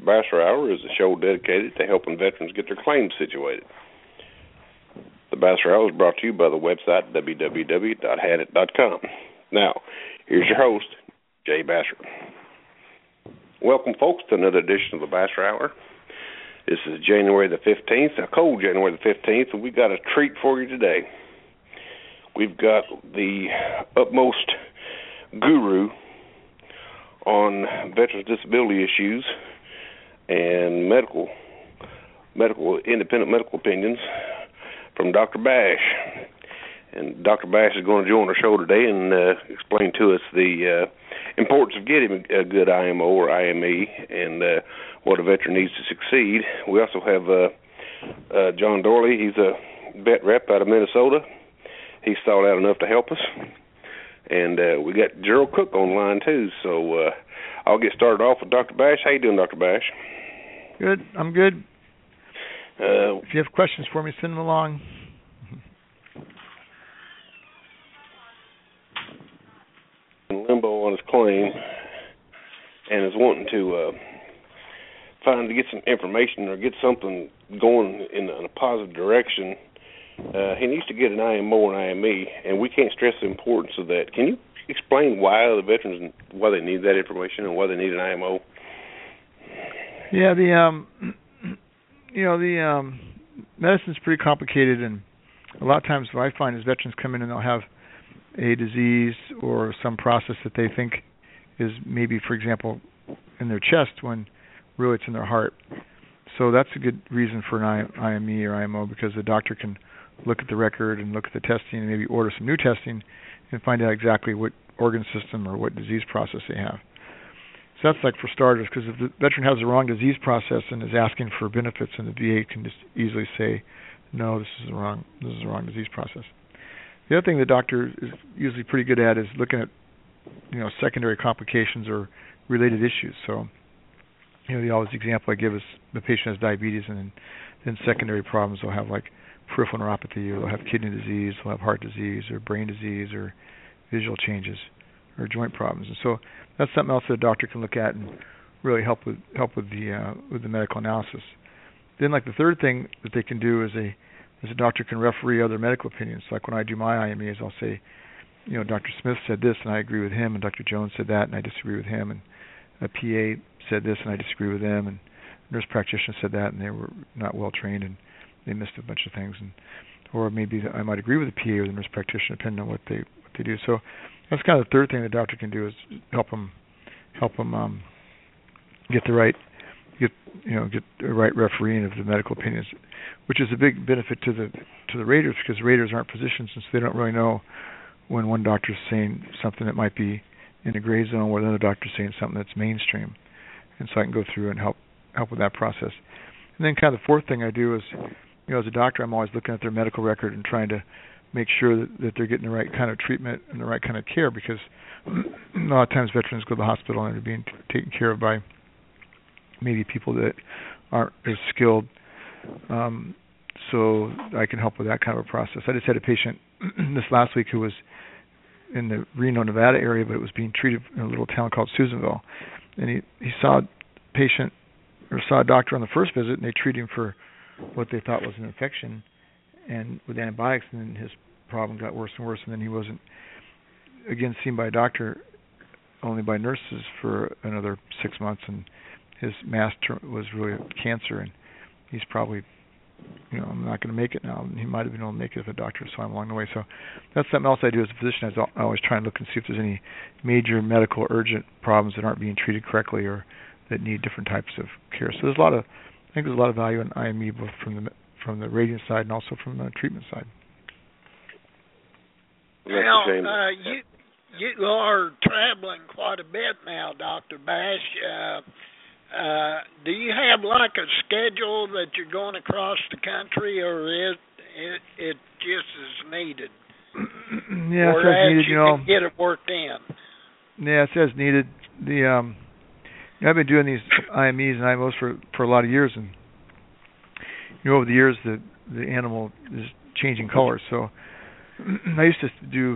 The Basher Hour is a show dedicated to helping veterans get their claims situated. The Basher Hour is brought to you by the website www.hadit.com. Now, here's your host, Jay Basher. Welcome, folks, to another edition of the Basher Hour. This is January the 15th, a cold January the 15th, and we've got a treat for you today. We've got the utmost guru on veterans' disability issues and independent medical opinions from Dr. Bash. And Dr. Bash is going to join our show today and explain to us the importance of getting a good IMO or IME and what a veteran needs to succeed. We also have John Dorley. He's a vet rep out of Minnesota. He's thought out enough to help us. And we got Gerald Cook on the line, too. So I'll get started off with Dr. Bash. How you doing, Dr. Bash? Good. I'm good. If you have questions for me, send them along. In limbo on his claim and is wanting to get some information or get something going in a positive direction. He needs to get an IMO and IME, and we can't stress the importance of that. Can you explain why the veterans, why they need that information and why they need an IMO? Yeah, the medicine's pretty complicated, and a lot of times what I find is veterans come in and they'll have a disease or some process that they think is maybe, for example, in their chest when really it's in their heart. So that's a good reason for an IME or IMO, because the doctor can look at the record and look at the testing and maybe order some new testing and find out exactly what organ system or what disease process they have. So that's like for starters, because if the veteran has the wrong disease process and is asking for benefits, and the VA can just easily say, no, this is the wrong disease process. The other thing the doctor is usually pretty good at is looking at, secondary complications or related issues. So, the example I give is the patient has diabetes, and then secondary problems will have like peripheral neuropathy, or they'll have kidney disease, they'll have heart disease, or brain disease, or visual changes, or joint problems. And so that's something else that a doctor can look at and really help with the medical analysis. Then, like the third thing that they can do is a doctor can referee other medical opinions. Like when I do my IMEs, I'll say, Dr. Smith said this and I agree with him, and Dr. Jones said that and I disagree with him, and a PA said this and I disagree with them, and a nurse practitioner said that and they were not well trained and they missed a bunch of things, or maybe I might agree with the PA or the nurse practitioner depending on what they do. So that's kind of the third thing the doctor can do, is help them get the right refereeing of the medical opinions, which is a big benefit to the raters, because raters aren't physicians, and so they don't really know when one doctor's saying something that might be in the gray zone, or another doctor's saying something that's mainstream. And so I can go through and help with that process. And then kind of the fourth thing I do is, as a doctor, I'm always looking at their medical record and trying to make sure that they're getting the right kind of treatment and the right kind of care, because a lot of times veterans go to the hospital and they're being taken care of by maybe people that aren't as skilled. So I can help with that kind of a process. I just had a patient this last week who was in the Reno, Nevada area, but it was being treated in a little town called Susanville. And he saw a doctor on the first visit, and they treated him for what they thought was an infection and with antibiotics, and then his problem got worse and worse, and then he wasn't again seen by a doctor, only by nurses for another 6 months, and his mass was really cancer, and he's probably I'm not going to make it now. He might have been able to make it if a doctor saw him along the way. So that's something else I do as a physician. I always try and look and see if there's any major medical urgent problems that aren't being treated correctly or that need different types of care. So I think there's a lot of value in IME, both from the rating side and also from the treatment side. Well, you are traveling quite a bit now, Dr. Bash. Do you have like a schedule that you're going across the country, or is it just as needed? Yeah, or it says needed. You can get it worked in. Yeah, it says needed. I've been doing these IMEs and IMOs for a lot of years, and over the years the animal is changing colors. So I used to do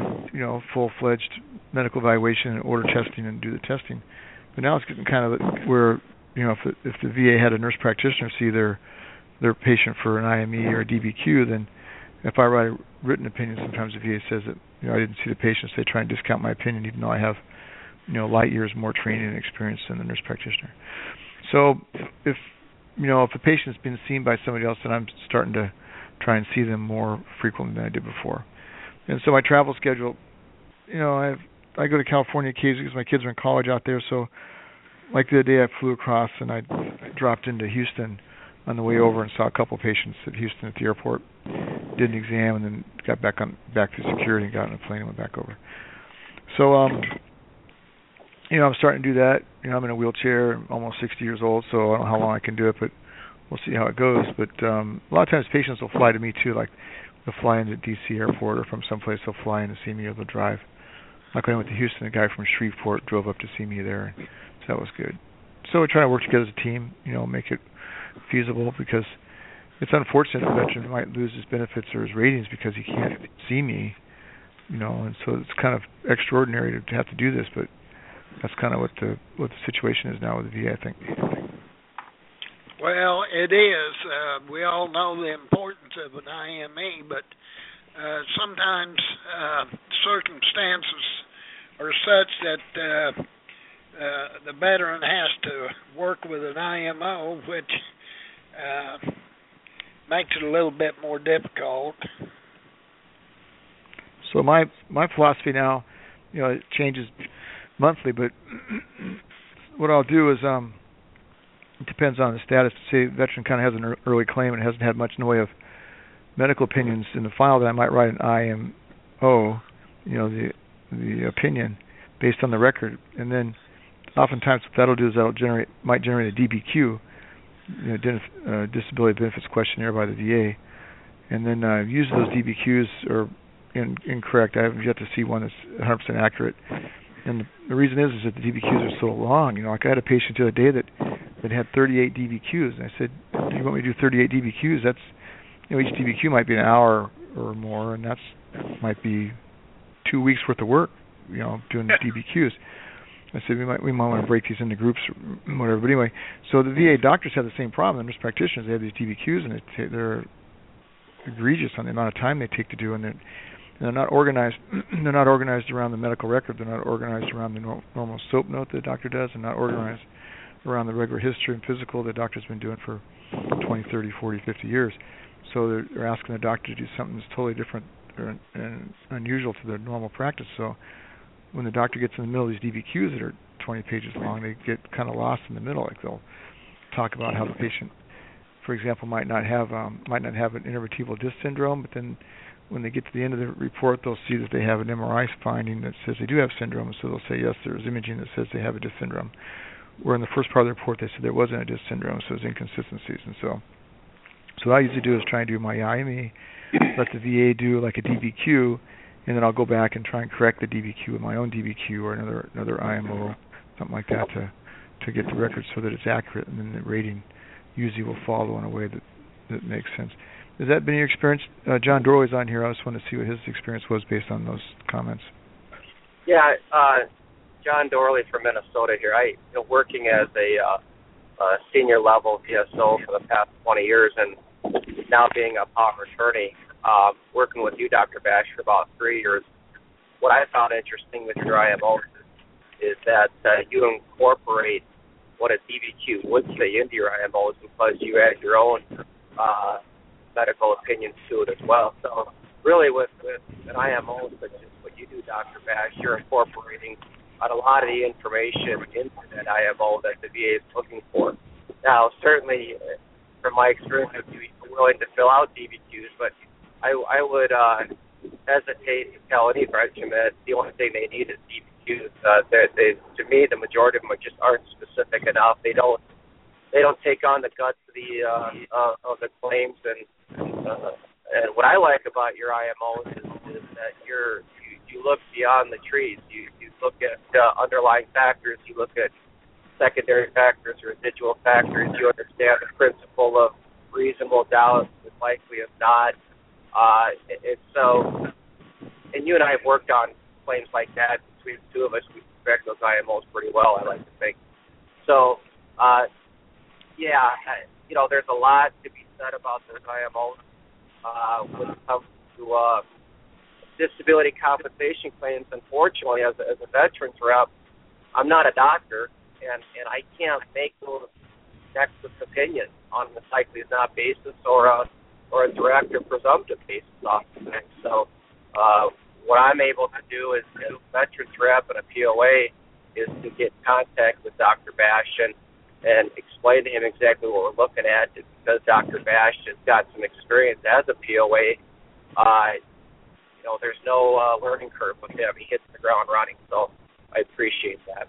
full-fledged medical evaluation and order testing and do the testing, but now it's getting kind of where if the VA had a nurse practitioner see their patient for an IME or a DBQ, then if I write a written opinion, sometimes the VA says that I didn't see the patient, so they try and discount my opinion, even though I have light years more training and experience than the nurse practitioner. So if a patient's been seen by somebody else, then I'm starting to try and see them more frequently than I did before. And so my travel schedule, I go to California occasionally because my kids are in college out there. So like the other day I flew across and I dropped into Houston on the way over and saw a couple patients at Houston at the airport, did an exam, and then got back to security and got on a plane and went back over. So, I'm starting to do that. I'm in a wheelchair. I'm almost 60 years old, so I don't know how long I can do it, but we'll see how it goes. But a lot of times patients will fly to me too, like they'll fly into D.C. airport, or from someplace they'll fly in to see me, or they'll drive. Like when I went to Houston, a guy from Shreveport drove up to see me there, so that was good. So we're trying to work together as a team, make it feasible, because it's unfortunate a veteran might lose his benefits or his ratings because he can't see me, and so it's kind of extraordinary to have to do this, but that's kind of what the situation is now with the VA, I think. Well, it is. We all know the importance of an IME, but sometimes circumstances are such that the veteran has to work with an IMO, which makes it a little bit more difficult. So my philosophy now, it changes monthly, but what I'll do is it depends on the status. Say the veteran kind of has an early claim and hasn't had much in the way of medical opinions in the file, then I might write an IMO, the opinion based on the record, and then oftentimes what that'll do is might generate a DBQ, disability benefits questionnaire by the VA, and then use those DBQs are incorrect. I haven't yet to see one that's 100% accurate, and the reason is that the DBQs are so long. Like I had a patient the other day that had 38 DBQs, and I said, "Do you want me to do 38 DBQs? That's each DBQ might be an hour or more, and might be 2 weeks worth of work, doing DBQs." I said we might want to break these into groups or whatever. But anyway, so the VA doctors have the same problem. The nurse practitioners, they have these DBQs, and they're egregious on the amount of time they take to do, and they're not organized. They're not organized around the medical record. They're not organized around the normal SOAP note that the doctor does, and not organized around the regular history and physical the doctor's been doing for 20, 30, 40, 50 years. So they're asking the doctor to do something that's totally different and unusual to their normal practice. So when the doctor gets in the middle of these DBQs that are 20 pages long, they get kind of lost in the middle. Like they'll talk about how the patient, for example, might not have an intervertebral disc syndrome, but then when they get to the end of the report, they'll see that they have an MRI finding that says they do have syndrome, so they'll say, yes, there's imaging that says they have a disc syndrome. Where in the first part of the report, they said there wasn't a disc syndrome, so there's inconsistencies. And so what I usually do is try and do my IME, let the VA do like a DBQ, and then I'll go back and try and correct the DBQ with my own DBQ or another IMO, something like that, to get the record so that it's accurate, and then the rating usually will follow in a way that makes sense. Has that been your experience? John Dorley's on here. I just want to see what his experience was based on those comments. Yeah, John Dorley from Minnesota here. Working as a senior level VSO for the past 20 years, and now being a power attorney, working with you, Dr. Bash, for about 3 years. What I found interesting with your IMO is that you incorporate what a DBQ would say into your IMOs, because you add your own medical opinions to it as well. So really with an IMO, such as what you do, Dr. Bash, you're incorporating a lot of the information into that IMO that the VA is looking for. Now, certainly, from my experience, I'd be willing to fill out DBQs, but I would hesitate to tell any veteran that the only thing they need is DBQs. To me, the majority of them just aren't specific enough. They don't take on the guts of the claims, and what I like about your IMOs is that you look beyond the trees. You look at underlying factors. You look at secondary factors, residual factors. You understand the principle of reasonable doubt is likely of not. And you and I have worked on claims like that. Between the two of us, we respect those IMOs pretty well, I like to think. So there's a lot to be said about those IMOs when it comes to disability compensation claims. Unfortunately, as a veterans rep, I'm not a doctor, and I can't make those nexus opinions on the likely not basis or a direct or presumptive basis off the thing. So what I'm able to do as a veterans rep and a POA is to get in contact with Dr. Bash and explain to him exactly what we're looking at. Because Dr. Bash has got some experience as a POA, there's no learning curve with him. He hits the ground running, so I appreciate that.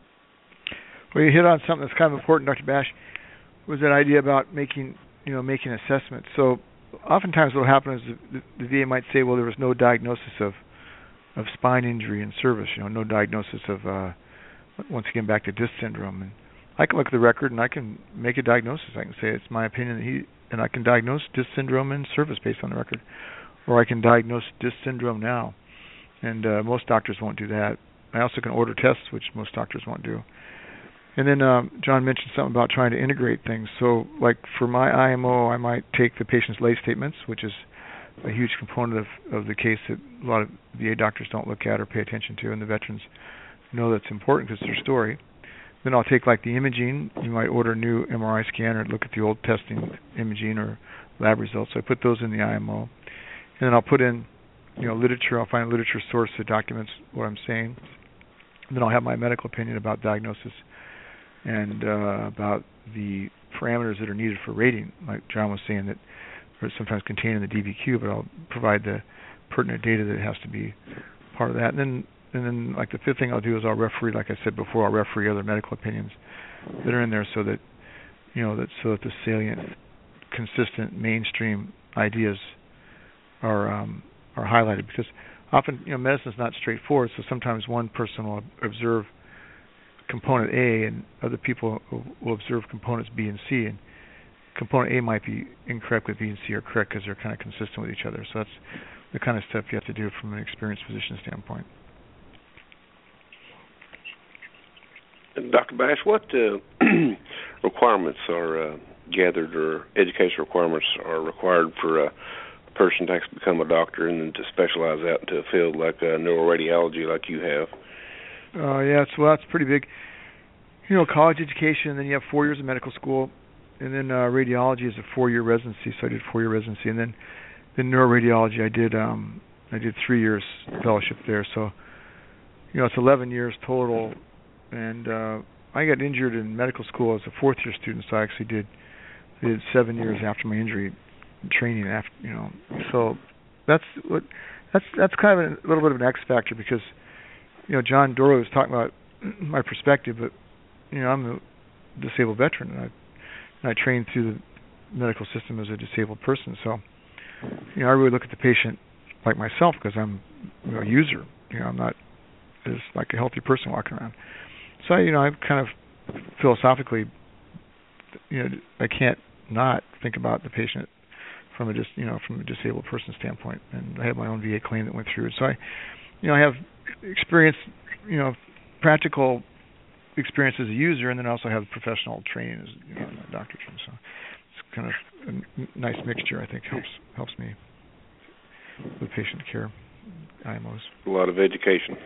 Well, you hit on something that's kind of important, Dr. Bash, was that idea about making assessments. So oftentimes what will happen is the VA might say, well, there was no diagnosis of spine injury in service, no diagnosis of, once again, back to disc syndrome. And I can look at the record and I can make a diagnosis. I can say it's my opinion and I can diagnose disc syndrome in service based on the record. Or I can diagnose disc syndrome now. And most doctors won't do that. I also can order tests, which most doctors won't do. And then John mentioned something about trying to integrate things. So, like for my IMO, I might take the patient's lay statements, which is a huge component of the case that a lot of VA doctors don't look at or pay attention to, and the veterans know that's important because it's their story. Then I'll take like the imaging. You might order a new MRI scanner and look at the old testing imaging or lab results. So I put those in the IMO. And then I'll put in, literature. I'll find a literature source that documents what I'm saying. And then I'll have my medical opinion about diagnosis and about the parameters that are needed for rating. Like John was saying, that are sometimes contained in the DBQ, but I'll provide the pertinent data that has to be part of that. And then like the fifth thing I'll do is I'll referee, like I said before, I'll referee other medical opinions that are in there so that the salient, consistent, mainstream ideas are highlighted, because often medicine is not straightforward. So sometimes one person will observe component A and other people will observe components B and C, and component A might be incorrect with B and C are correct because they're kind of consistent with each other. So that's the kind of stuff you have to do from an experienced physician standpoint. And Dr. Bash, what requirements are gathered, or education requirements are required for a person to actually become a doctor and then to specialize out into a field like neuroradiology like you have? That's pretty big. College education, and then you have 4 years of medical school, and then radiology is a 4-year residency. So I did 4-year residency, and then neuroradiology I did 3 years fellowship there. So it's 11 years total. And I got injured in medical school as a 4th-year student, so I actually did 7 years after my injury training. So that's kind of a little bit of an X factor, because John Dorley was talking about my perspective, but I'm a disabled veteran, and I trained through the medical system as a disabled person. So I really look at the patient like myself, because I'm a user. I'm not just like a healthy person walking around. So I kind of philosophically, I can't not think about the patient from a disabled person standpoint. And I have my own VA claim that went through. So I have experience, practical experience as a user, and then I also have professional training as a doctor. So it's kind of a nice mixture. I think helps me with patient care. IMOs. A lot of education.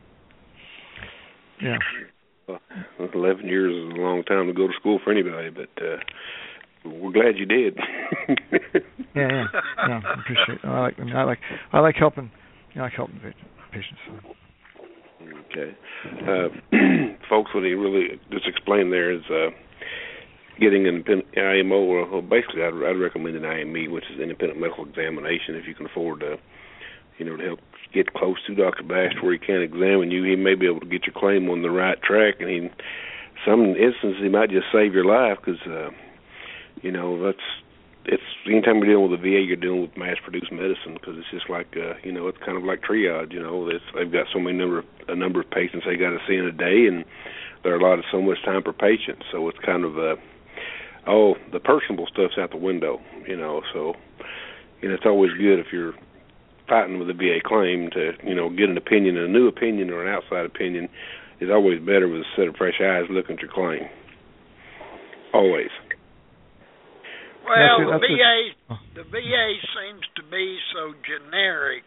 Yeah. 11 years is a long time to go to school for anybody, but we're glad you did. yeah, I appreciate it. I like helping. I like helping patients. Okay, folks, what he really just explained there is getting an IMO, or basically, I'd recommend an IME, which is independent medical examination, if you can afford to, to help get close to Dr. Bash where he can examine you. He may be able to get your claim on the right track, and in some instances he might just save your life, because it's anytime you're dealing with the VA, you're dealing with mass-produced medicine, because it's just like it's kind of like triage. They've got a number of patients they got to see in a day, and they're allotted so much time per patient. So it's kind of the personable stuff's out the window. So it's always good if you're fighting with a VA claim to, get an opinion, a new opinion or an outside opinion is always better with a set of fresh eyes looking at your claim. Always. Well, the VA seems to be so generic,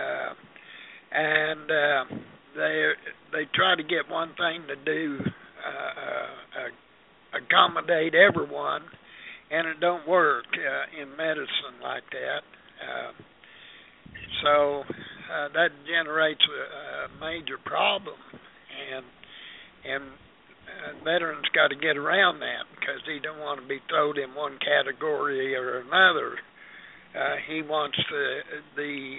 and they try to get one thing to do, accommodate everyone, and it don't work in medicine like that. So that generates a major problem, and veterans got to get around that because he don't want to be thrown in one category or another. He wants the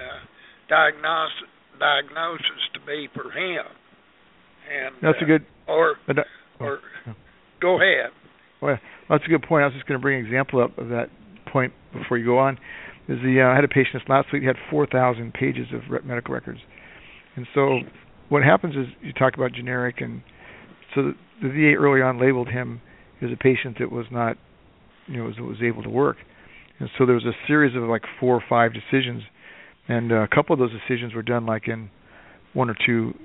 diagnosis to be for him. And that's a good. Or go ahead. Well, that's a good point. I was just going to bring an example up of that point before you go on. I had a patient last week. He had 4,000 pages of medical records, and so what happens is you talk about generic, and so the VA early on labeled him as a patient that was not, was able to work, and so there was a series of like 4 or 5 decisions, and a couple of those decisions were done like in 1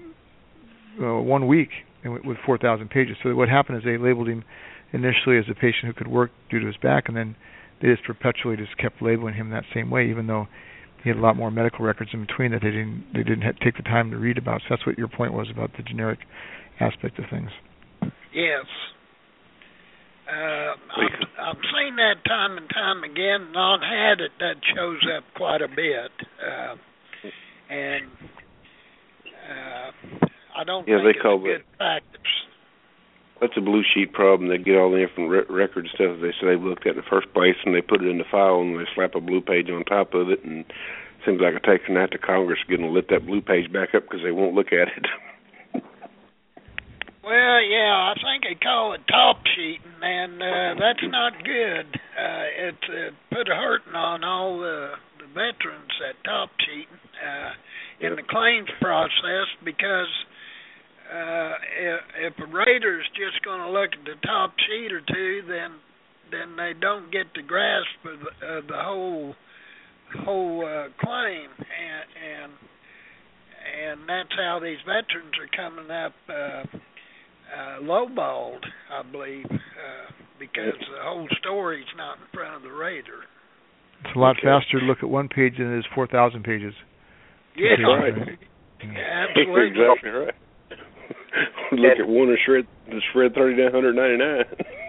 week, and with 4,000 pages. So what happened is they labeled him initially as a patient who could work due to his back, and then they just perpetually kept labeling him that same way, even though he had a lot more medical records in between that they didn't take the time to read about. So that's what your point was about the generic aspect of things. Yes. I've seen that time and time again, and on Hadit that shows up quite a bit. And I don't think it's a good practice. That's a blue sheet problem. They get all the different record stuff they say they've looked at in the first place, and they put it in the file, and they slap a blue page on top of it, and it seems like it takes an act of Congress getting to lift that blue page back up because they won't look at it. Well, yeah, I think they call it top sheeting, and that's not good. It put a hurting on all the veterans, that top sheeting, in the claims process, because if a rater's just going to look at the top sheet or two, then they don't get the grasp of the whole claim, and that's how these veterans are coming up lowballed, I believe, because the whole story's not in front of the rater. It's a lot faster to look at one page than it is 4,000 pages. Yeah, right. Yeah, absolutely. Exactly right. Look at one and shred 3,999.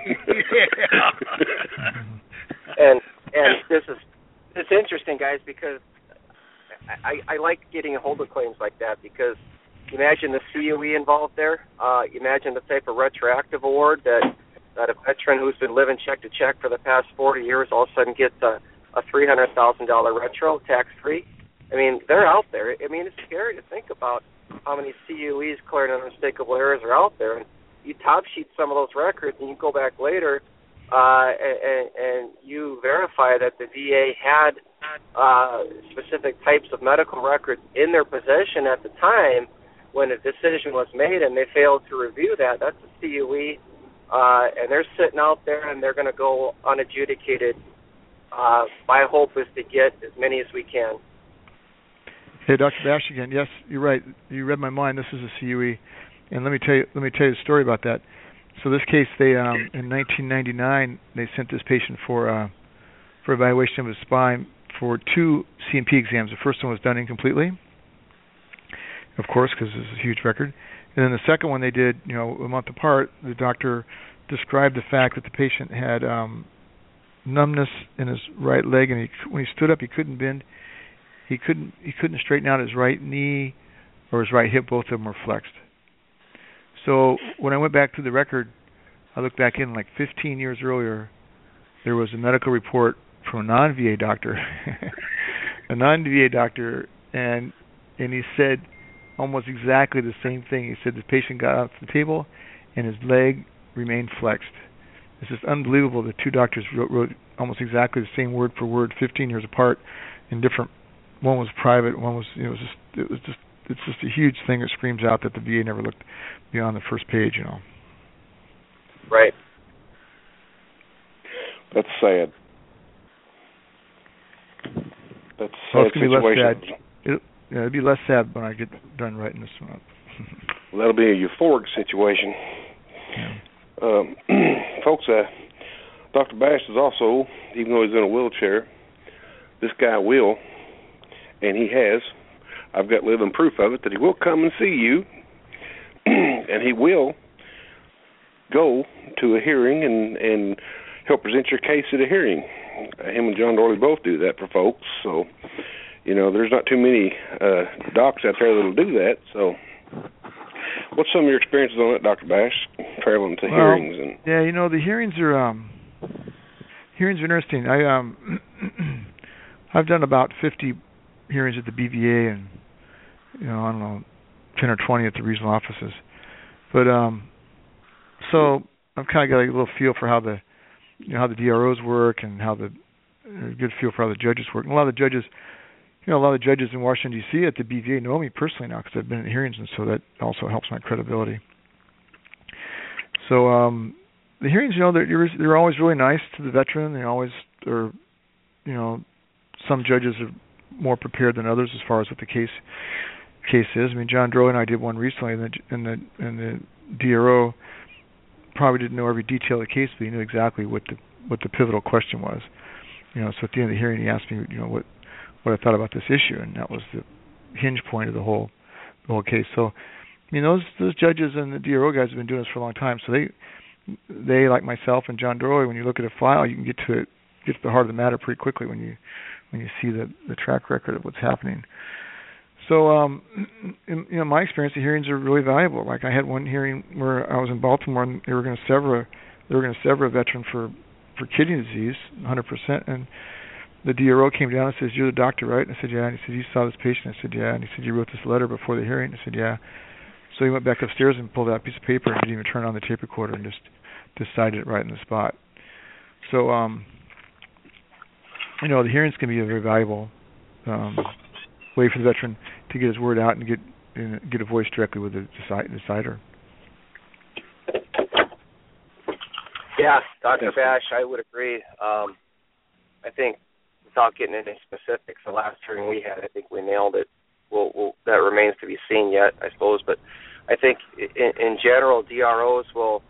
And it's interesting, guys, because I like getting a hold of claims like that, because you imagine the COE involved there. You imagine the type of retroactive award that a veteran who's been living check to check for the past 40 years all of a sudden gets a $300,000 retro tax-free. I mean, they're out there. I mean, it's scary to think about how many CUEs, clearing unmistakable errors, are out there. And you top sheet some of those records, and you go back later and you verify that the VA had specific types of medical records in their possession at the time when a decision was made, and they failed to review that. That's a CUE, and they're sitting out there, and they're going to go unadjudicated. My hope is to get as many as we can. Hey, Dr. Bash again. Yes, you're right. You read my mind. This is a CUE, and let me tell you a story about that. So this case, they in 1999, they sent this patient for evaluation of his spine for 2 C&P exams. The first one was done incompletely, of course, because this is a huge record. And then the second one they did, a month apart. The doctor described the fact that the patient had numbness in his right leg, and when he stood up, he couldn't bend. He couldn't straighten out his right knee or his right hip. Both of them were flexed. So when I went back through the record, I looked back in like 15 years earlier. There was a medical report from a non-VA doctor, and he said almost exactly the same thing. He said the patient got off the table and his leg remained flexed. It's just unbelievable. The 2 doctors wrote almost exactly the same word for word, 15 years apart, in different. One was private. One was, it's just a huge thing that screams out that the VA never looked beyond the first page. Right. That's sad. That's a sad well, it's gonna be less situation. sad. It'll be less sad when I get done writing this one up. Well, that'll be a euphoric situation. Yeah. Folks, Dr. Bash is also, even though he's in a wheelchair, this guy will, and he has, I've got living proof of it, that he will come and see you, and he will go to a hearing and help present your case at a hearing. Him and John Dorley both do that for folks, so, there's not too many docs out there that'll do that, so what's some of your experiences on it, Dr. Bash, traveling to hearings? Yeah, the hearings are interesting. I've done about 50 hearings at the BVA and, I don't know, 10 or 20 at the regional offices. But so I've kind of got a little feel for how the DROs work and a good feel for how the judges work. And a lot of the judges in Washington D.C. at the BVA know me personally now because I've been in hearings, and so that also helps my credibility. So the hearings, they're always really nice to the veteran. They always are, some judges are more prepared than others as far as what the case is. I mean, John Dorley and I did one recently, and the DRO probably didn't know every detail of the case, but he knew exactly what the pivotal question was. So at the end of the hearing, he asked me, what I thought about this issue, and that was the hinge point of the whole case. So, those judges and the DRO guys have been doing this for a long time. So they like myself and John Dorley, when you look at a file, you can get to the heart of the matter pretty quickly when you see the track record of what's happening. So, in my experience, the hearings are really valuable. Like I had one hearing where I was in Baltimore, and they were going to sever a veteran for kidney disease, 100%. And the DRO came down and says, "You're the doctor, right?" And I said, "Yeah." And he said, "You saw this patient?" I said, "Yeah." And he said, "You wrote this letter before the hearing?" I said, "Yeah." So he went back upstairs and pulled out a piece of paper and didn't even turn on the tape recorder and just decided it right in the spot. So, the hearings can be a very valuable way for the veteran to get his word out and get a voice directly with the decider. Yeah, Dr. Bash, I would agree. I think, without getting into specifics, the last hearing we had, I think we nailed it. That remains to be seen yet, I suppose. But I think, in general, DROs will.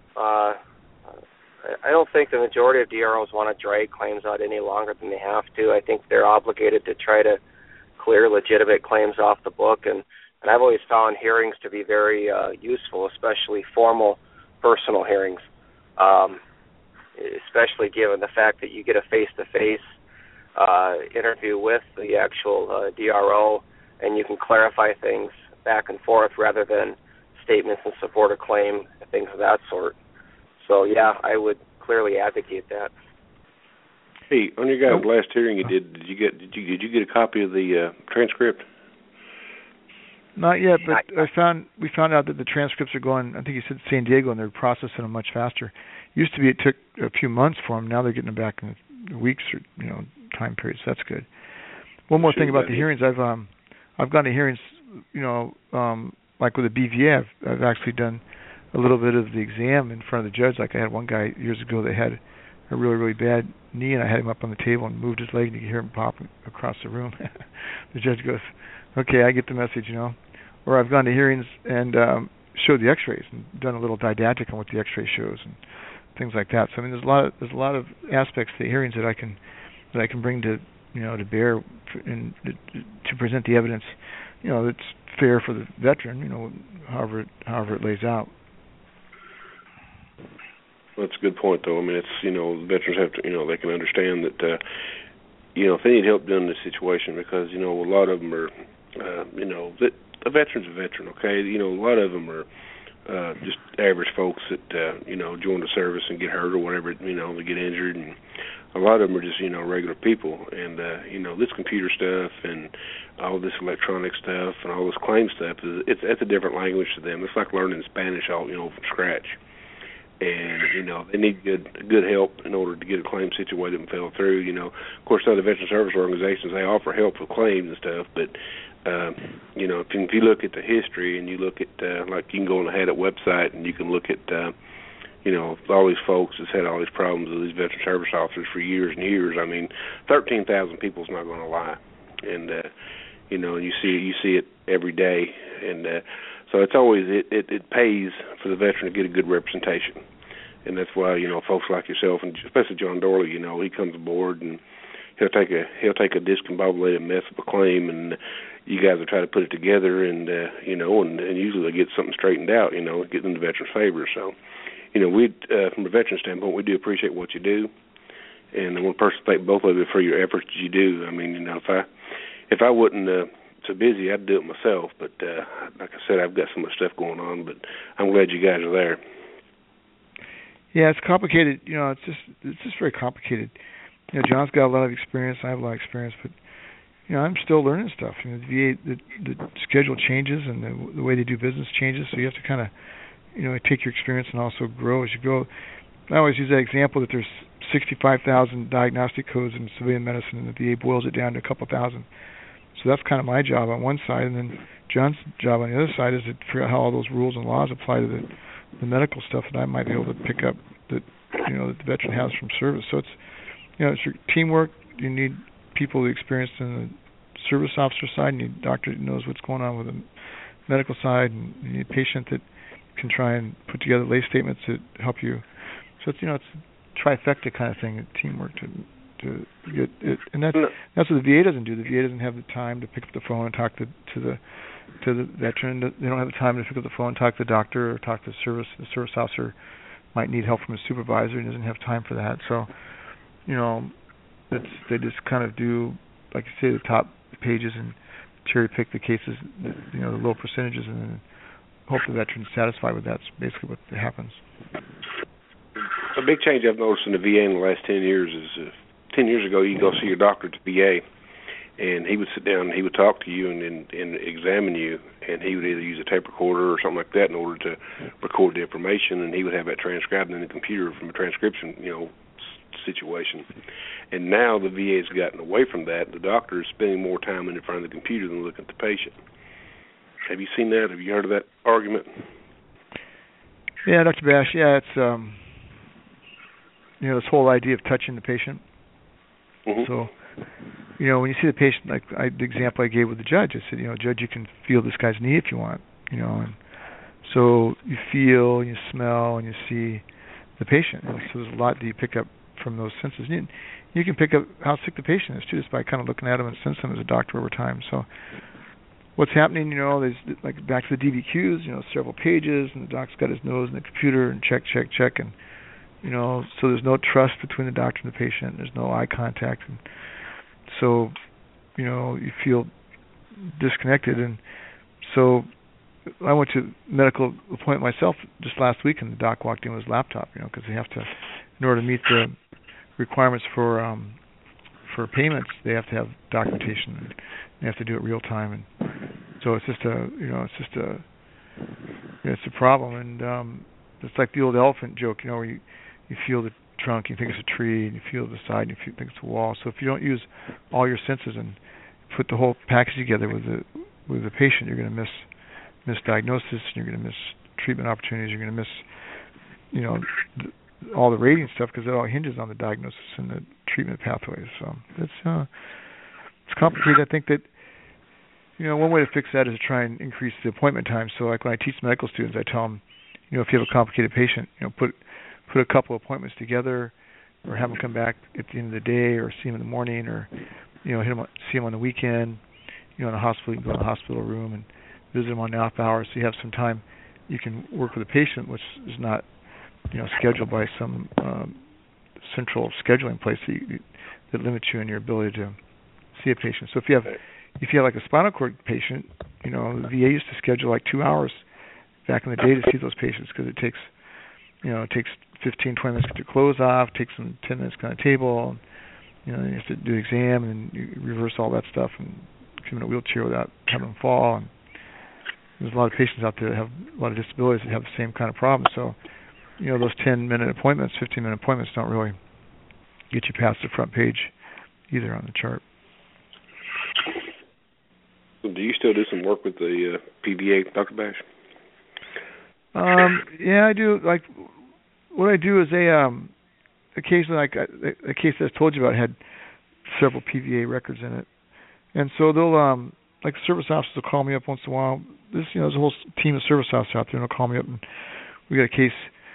I don't think the majority of DROs want to drag claims out any longer than they have to. I think they're obligated to try to clear legitimate claims off the book, and I've always found hearings to be very useful, especially formal personal hearings, especially given the fact that you get a face-to-face interview with the actual DRO, and you can clarify things back and forth rather than statements in support of claim, things of that sort. So, yeah, I would clearly advocate that. Hey, on your guys' last hearing you did you get a copy of the transcript? Not yet, but we found out that the transcripts are going. I think you said San Diego, and they're processing them much faster. Used to be it took a few months for them. Now they're getting them back in weeks or time periods. So that's good. One more thing about the hearings. I've gone to hearings, like with the BVA. I've actually done a little bit of the exam in front of the judge. Like I had one guy years ago that had a really, really bad knee, and I had him up on the table and moved his leg, and you could hear him pop across the room. The judge goes, "Okay, I get the message, Or I've gone to hearings and showed the X-rays and done a little didactic on what the X-ray shows and things like that. So I mean, there's a lot of aspects to the hearings that I can bring to to bear and to present the evidence, that's fair for the veteran, however it lays out. Well, that's a good point, though. I mean, it's veterans have to they can understand that if they need help during this situation, because a lot of them are that a veteran's a veteran, okay? A lot of them are just average folks that join the service and get hurt or whatever, they get injured, and a lot of them are just regular people, and this computer stuff and all this electronic stuff and all this claim stuff it's a different language to them. It's like learning Spanish all from scratch. And they need good help in order to get a claim situated and fell through. Of course, other veteran service organizations, they offer help with claims and stuff. But if you look at the history and you look at like you can go on the HADIT website and you can look at all these folks that's had all these problems with these veteran service officers for years and years. I mean, 13,000 people's not going to lie, and and you see it every day, and so it's always it pays for the veteran to get a good representation. And that's why, folks like yourself, and especially John Dorley, he comes aboard and he'll take a discombobulated mess of a claim, and you guys will try to put it together, and and usually they get something straightened out, get in the veteran's favor. So, we from a veteran standpoint, we do appreciate what you do, and I want to personally thank both of you for your efforts that you do. I mean, if I wasn't so busy, I'd do it myself, but like I said, I've got so much stuff going on, but I'm glad you guys are there. Yeah, it's complicated. It's just very complicated. John's got a lot of experience. I have a lot of experience, but I'm still learning stuff. The VA, the schedule changes, and the way they do business changes. So you have to kind of, take your experience and also grow as you go. I always use that example that there's 65,000 diagnostic codes in civilian medicine, and the VA boils it down to a couple thousand. So that's kind of my job on one side, and then John's job on the other side is to figure out how all those rules and laws apply to the medical stuff that I might be able to pick up that that the veteran has from service. So it's it's your teamwork. You need people experienced in the service officer side, and you need a doctor that knows what's going on with the medical side, and you need a patient that can try and put together lay statements that help you. So it's it's a trifecta kind of thing, teamwork to get it, and that's what the VA doesn't do. The VA doesn't have the time to pick up the phone and talk to the veteran. They don't have the time to pick up the phone and talk to the doctor or talk to the service. The service officer might need help from a supervisor and doesn't have time for that. So, they just kind of do, like you say, the top pages and cherry pick the cases, the low percentages, and then hope the veteran's satisfied with that. That's basically what happens. A big change I've noticed in the VA in the last 10 years is 10 years ago you go see your doctor at the VA, and he would sit down and he would talk to you and examine you, and he would either use a tape recorder or something like that in order to record the information, and he would have that transcribed in the computer from a transcription, situation. And now the VA's gotten away from that. The doctor is spending more time in front of the computer than looking at the patient. Have you seen that? Have you heard of that argument? Yeah, Dr. Bash. Yeah, it's this whole idea of touching the patient. Mm-hmm. So, when you see the patient, like the example I gave with the judge, I said, Judge, you can feel this guy's knee if you want, and so you feel, and you smell, and you see the patient. And so there's a lot that you pick up from those senses. You can pick up how sick the patient is too, just by kind of looking at him and sensing him as a doctor over time. So what's happening, there's like back to the DBQs, several pages, and the doc's got his nose in the computer and check, and so there's no trust between the doctor and the patient. There's no eye contact, and so you feel disconnected. And so I went to medical appointment myself just last week, and the doc walked in with his laptop, because they have to, in order to meet the requirements for payments, they have to have documentation, and they have to do it real time. And so it's just it's a problem. And it's like the old elephant joke, where you feel the trunk, you think it's a tree, and you feel the side, and you think it's a wall. So if you don't use all your senses and put the whole package together with the patient, you're going to miss diagnosis, and you're going to miss treatment opportunities. You're going to miss, all the rating stuff, because it all hinges on the diagnosis and the treatment pathways. So it's complicated. I think that one way to fix that is to try and increase the appointment time. So like when I teach medical students, I tell them, if you have a complicated patient, put a couple appointments together, or have them come back at the end of the day, or see them in the morning, or see them on the weekend. In the hospital, you can go in the hospital room and visit them on off hours, so you have some time. You can work with a patient, which is not scheduled by some central scheduling place that limits you in your ability to see a patient. So if you have like a spinal cord patient, the VA used to schedule like 2 hours back in the day to see those patients, because it takes 15, 20 minutes to get your clothes off, takes them 10 minutes to get on the table, and you have to do the exam, and you reverse all that stuff and keep them in a wheelchair without having them fall. And there's a lot of patients out there that have a lot of disabilities that have the same kind of problem. So those 10-minute appointments, 15-minute appointments don't really get you past the front page either on the chart. So do you still do some work with the PVA, Dr. Bash? Yeah, I do. Like, what I do is occasionally, like a case that I told you about had several PVA records in it, and so they'll like service officers will call me up once in a while. There's a whole team of service officers out there, and they'll call me up, and we got a case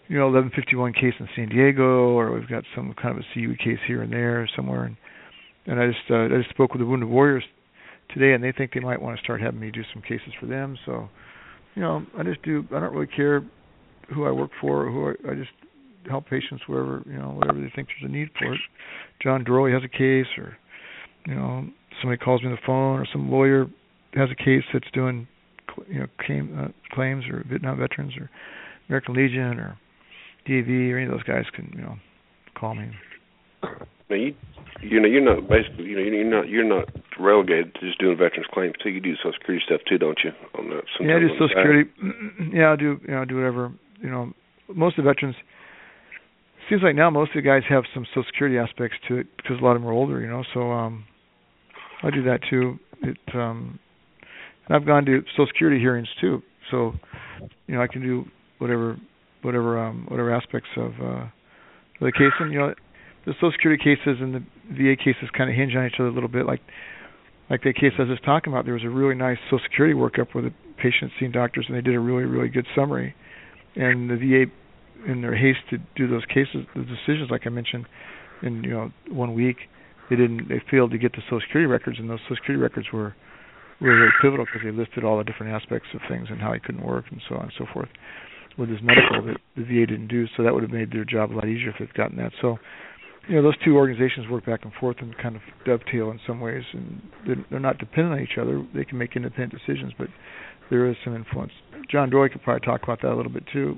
1151 case in San Diego, or we've got some kind of a CUE case here and there somewhere. And I just spoke with the Wounded Warriors today, and they think they might want to start having me do some cases for them. So, I don't really care who I work for, or I just help patients wherever they think there's a need for it. John Dorley has a case, or somebody calls me on the phone, or some lawyer has a case that's doing claims, or Vietnam veterans, or American Legion, or DAV, or any of those guys can call me. Now you're not relegated to just doing veterans claims too. You do Social Security stuff too, don't you? On that. Yeah, I do Social Security. Yeah, I do whatever. Most of the veterans. Seems like now most of the guys have some Social Security aspects to it because a lot of them are older. So I do that too. And I've gone to Social Security hearings too. So I can do whatever aspects of the case. And the Social Security cases and the VA cases kind of hinge on each other a little bit. Like the case I was just talking about, there was a really nice Social Security workup where the patient seen doctors, and they did a really, really good summary. And the VA, in their haste to do those cases, the decisions, like I mentioned, in 1 week, they failed to get the Social Security records, and those Social Security records were really, really pivotal because they listed all the different aspects of things and how he couldn't work and so on and so forth with his medical that the VA didn't do. So that would have made their job a lot easier if they'd gotten that. So those two organizations work back and forth and kind of dovetail in some ways, and they're not dependent on each other. They can make independent decisions, but there is some influence. John Doyle could probably talk about that a little bit too.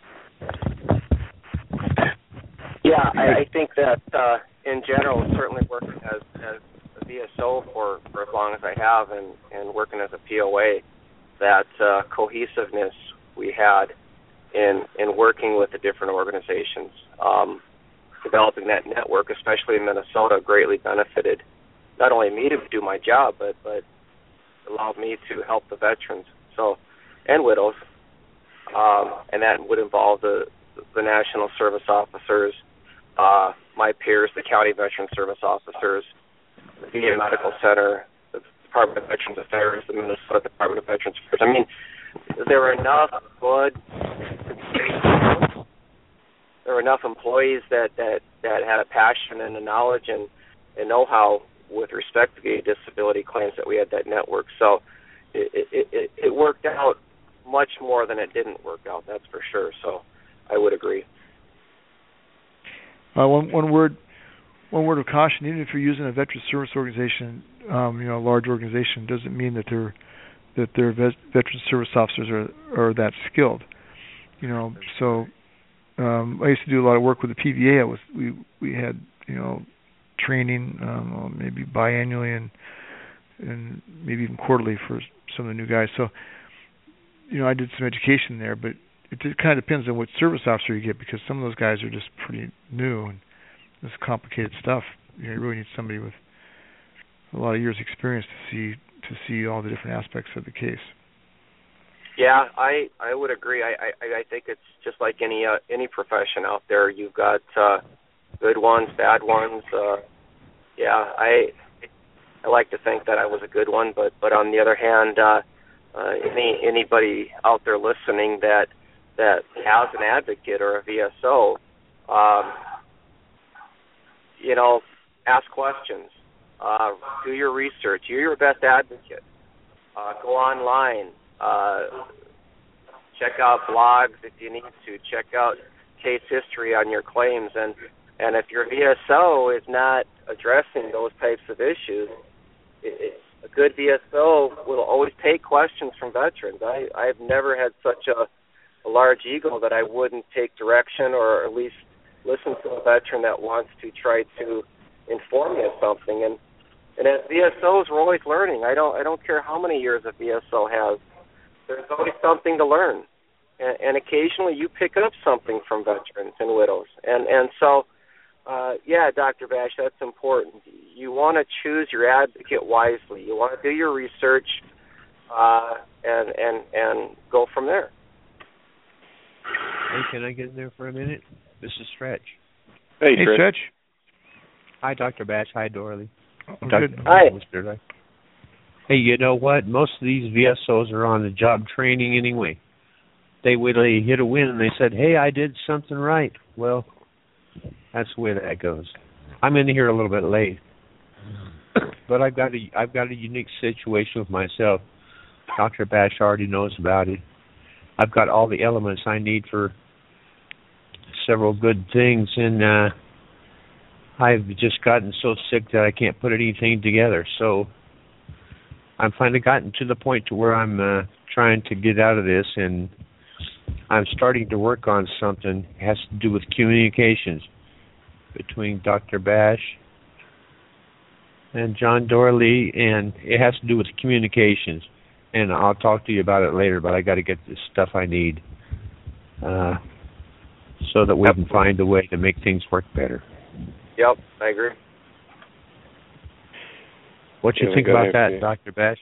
Yeah, I think that in general, certainly working as a VSO for as long as I have, and working as a POA, that cohesiveness we had in working with the different organizations, developing that network, especially in Minnesota, greatly benefited not only me to do my job, but allowed me to help the veterans and widows, and that would involve the National Service Officers, my peers, the County Veteran Service Officers, the VA Medical Center, the Department of Veterans Affairs, the Minnesota Department of Veterans Affairs. I mean, there were enough employees that had a passion and a knowledge and know-how with respect to VA disability claims that we had that network. So it worked out much more than it didn't work out, that's for sure. So I would agree. One word of caution: even if you're using a veteran service organization, a large organization, doesn't mean that their veteran service officers are that skilled. So I used to do a lot of work with the PVA. We had training maybe biannually and maybe even quarterly for some of the new guys. So I did some education there, but it kind of depends on what service officer you get, because some of those guys are just pretty new and it's complicated stuff. You really need somebody with a lot of years' experience to see all the different aspects of the case. Yeah, I would agree. I think it's just like any profession out there. You've got good ones, bad ones. I like to think that I was a good one, but on the other hand, anybody out there listening that has an advocate or a VSO, ask questions, do your research. You're your best advocate. Go online, check out blogs if you need to, check out case history on your claims, and if your VSO is not addressing those types of issues, a good VSO will always take questions from veterans. I've never had such a large ego that I wouldn't take direction or at least listen to a veteran that wants to try to inform me of something. And as VSOs, we're always learning. I don't care how many years a VSO has. There's always something to learn. And occasionally you pick up something from veterans and widows. And so, Dr. Bash, that's important. You want to choose your advocate wisely. You want to do your research and go from there. Hey, can I get in there for a minute? This is Stretch. Hey, Stretch. Hi, Dr. Bash. Hi, Dorley. Hi. Hey, you know what? Most of these VSOs are on the job training anyway. they would hit a win and they said, "Hey, I did something right." Well, that's the way that goes. I'm in here a little bit late, but I've got a unique situation with myself. Dr. Bash already knows about it. I've got all the elements I need for several good things, and I've just gotten so sick that I can't put anything together. So I've finally gotten to the point to where I'm trying to get out of this, and I'm starting to work on something. It has to do with communications between Dr. Bash and John Dorley, and it has to do with communications. And I'll talk to you about it later, but I got to get the stuff I need so that we can find a way to make things work better. Yep, I agree. What you think about that, Dr. Bash?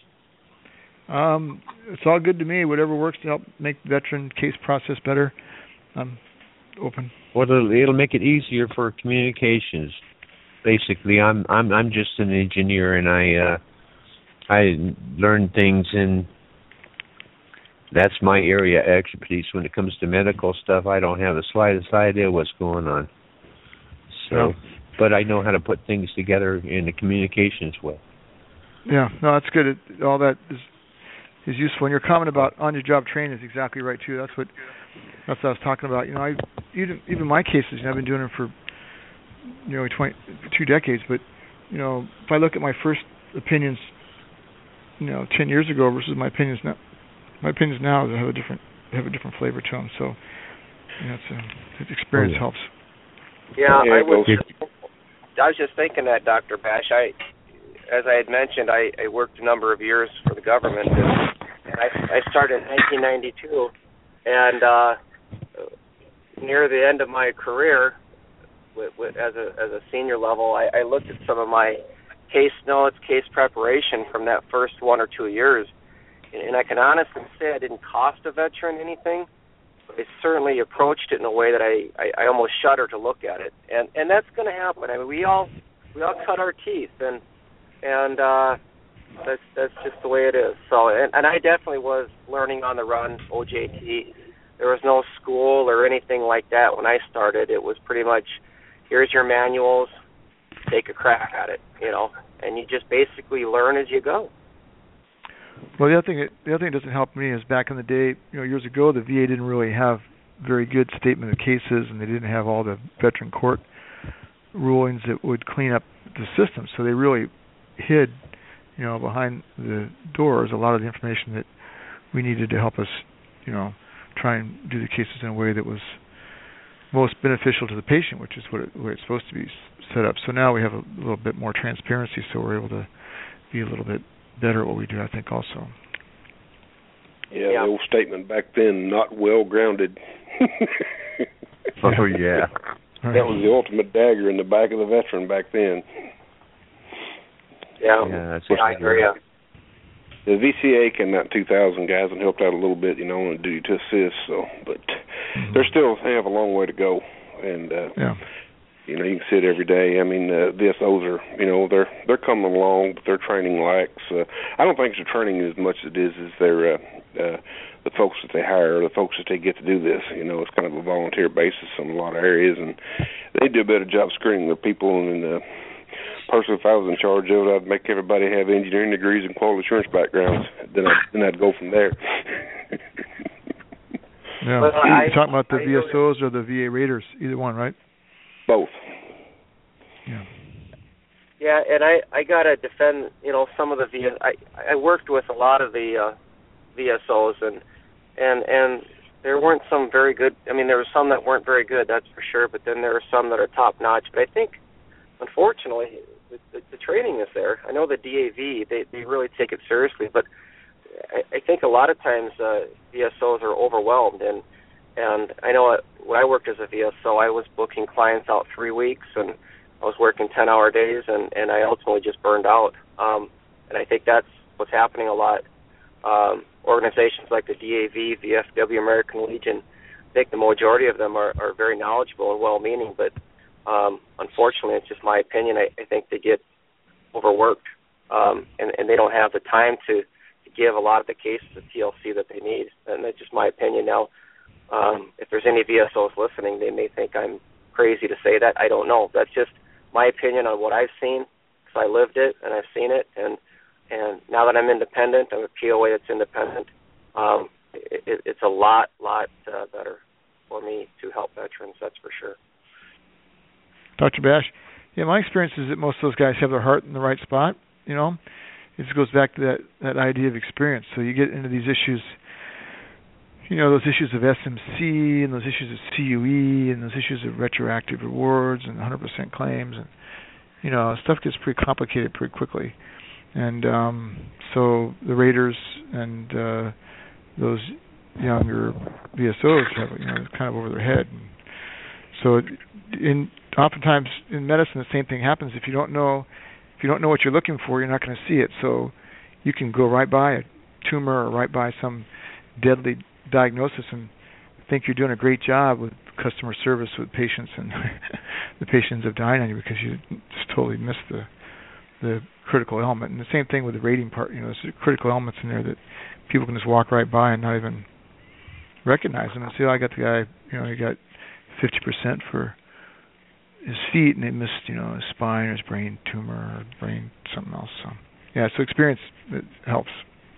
It's all good to me. Whatever works to help make the veteran case process better, I'm open. Well, it'll make it easier for communications. Basically, I'm just an engineer, and I learn things, and that's my area of expertise. When it comes to medical stuff, I don't have the slightest idea what's going on. So, but I know how to put things together in a communications way. Yeah, no, that's good. All that is useful. And your comment about on-your-job training is exactly right too. That's what I was talking about. You know, even my cases, I've been doing them for 2 decades. But if I look at my first opinions, 10 years ago versus my opinions now have a different flavor to them. So, experience helps. Yeah, I was just thinking that, Dr. Bash. As I had mentioned, I worked a number of years for the government, and I started in 1992, and near the end of my career, as a senior level, I looked at some of my case notes, case preparation from that first 1 or 2 years, and I can honestly say I didn't cost a veteran anything. I certainly approached it in a way that I almost shudder to look at it, and that's going to happen. I mean, we all cut our teeth, and that's just the way it is. So, and I definitely was learning on the run, OJT. There was no school or anything like that when I started. It was pretty much, here's your manuals, take a crack at it, and you just basically learn as you go. Well, the other thing that doesn't help me is back in the day, years ago, the VA didn't really have very good statement of cases, and they didn't have all the veteran court rulings that would clean up the system. So they really hid, behind the doors a lot of the information that we needed to help us, try and do the cases in a way that was most beneficial to the patient, which is what it's supposed to be set up. So now we have a little bit more transparency, so we're able to be a little bit better at what we do, I think, also. Yeah, the old statement back then, not well grounded. Oh, yeah. That was the ultimate dagger in the back of the veteran back then. Yeah, I agree. The VCA came out in 2000, guys, and helped out a little bit, on duty to assist. So, but they have a long way to go, and you can see it every day. I mean, VSOs are, they're coming along, but their training lacks. I don't think it's the training as much as it is their the folks that they hire, the folks that they get to do this. It's kind of a volunteer basis in a lot of areas, and they do a better job screening their people. And personally, if I was in charge of it, I'd make everybody have engineering degrees and quality assurance backgrounds. Then I'd go from there. Yeah, you're talking about the VSOs or the VA Raiders, either one, right? Both. Yeah. Yeah, and I gotta defend, some of the I worked with a lot of the VSOs, and there weren't some very good. I mean, there were some that weren't very good, that's for sure. But then there are some that are top notch. But I think, unfortunately, the training is there. I know the DAV, they really take it seriously, but I think a lot of times VSOs are overwhelmed, and I know when I worked as a VSO, I was booking clients out 3 weeks, and I was working 10-hour days, and I ultimately just burned out. And I think that's what's happening a lot. Organizations like the DAV, VFW, American Legion, I think the majority of them are very knowledgeable and well-meaning, but unfortunately, it's just my opinion, I think they get overworked, and they don't have the time to give a lot of the cases of TLC that they need, and that's just my opinion. Now, If there's any VSOs listening, they may think I'm crazy to say that. I don't know. That's just my opinion on what I've seen, because I lived it and I've seen it. And now that I'm independent, I'm a POA that's independent, it's a lot better for me to help veterans, that's for sure. Dr. Bash, yeah, my experience is that most of those guys have their heart in the right spot. You know, it just goes back to that idea of experience. So you get into these issues, you know, those issues of SMC and those issues of CUE and those issues of retroactive rewards and 100% claims, and you know, stuff gets pretty complicated pretty quickly. And so the Raiders and those younger VSOs have, you know, it's kind of over their head. And so oftentimes in medicine, the same thing happens. If you don't know what you're looking for, you're not going to see it. So you can go right by a tumor or right by some deadly diagnosis and think you're doing a great job with customer service with patients, and the patients end up dying on you because you just totally missed the critical element. And the same thing with the rating part. You know, there's critical elements in there that people can just walk right by and not even recognize them and say, "Oh, I got the guy. You know, he got 50% for his feet, and they missed, you know, his spine or his brain tumor or brain something else." So yeah, so experience, it helps.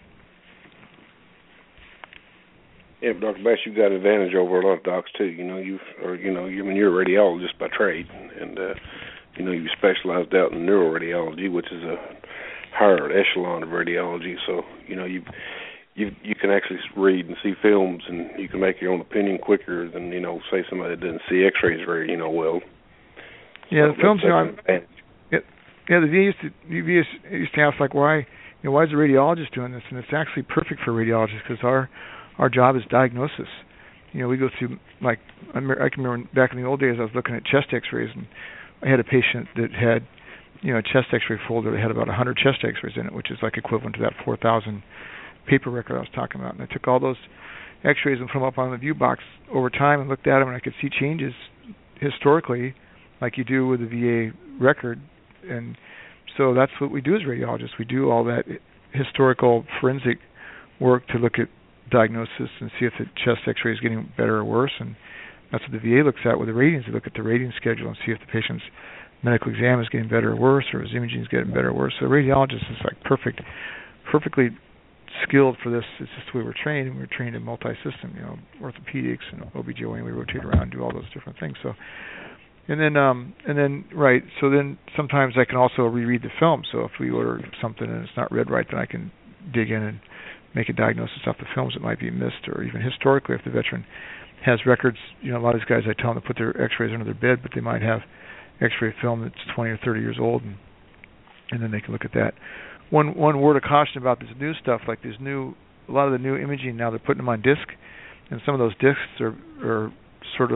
Yeah, but Dr. Bash, you've got an advantage over a lot of docs too. You know, you're a radiologist by trade, and you know, you specialized out in neuroradiology, which is a higher echelon of radiology. So you know, you can actually read and see films, and you can make your own opinion quicker than, you know, say somebody that doesn't see X-rays very, you know, well. Yeah, so the films, you know, the VA used to ask, like, why is the radiologist doing this? And it's actually perfect for radiologists because our job is diagnosis. You know, we go through, like, I can remember back in the old days, I was looking at chest X-rays, and I had a patient that had, you know, a chest X-ray folder that had about 100 chest X-rays in it, which is like equivalent to that 4,000 paper record I was talking about. And I took all those X-rays and put them up on the view box over time and looked at them, and I could see changes historically, like you do with the VA record. And so that's what we do as radiologists. We do all that historical forensic work to look at diagnosis and see if the chest X-ray is getting better or worse. And that's what the VA looks at with the ratings. They look at the rating schedule and see if the patient's medical exam is getting better or worse, or his imaging is getting better or worse. So the radiologist is like perfectly skilled for this. It's just the way we're trained, and we're trained in multi-system, you know, orthopedics and OBGYN. We rotate around and do all those different things. So, and then right. So then sometimes I can also reread the film. So if we order something and it's not read right, then I can dig in and make a diagnosis off the films that might be missed, or even historically if the veteran has records. You know, a lot of these guys, I tell them to put their X-rays under their bed, but they might have X-ray film that's 20 or 30 years old, and then they can look at that. One word of caution about this new stuff, like a lot of the new imaging now, they're putting them on disc, and some of those discs are sort of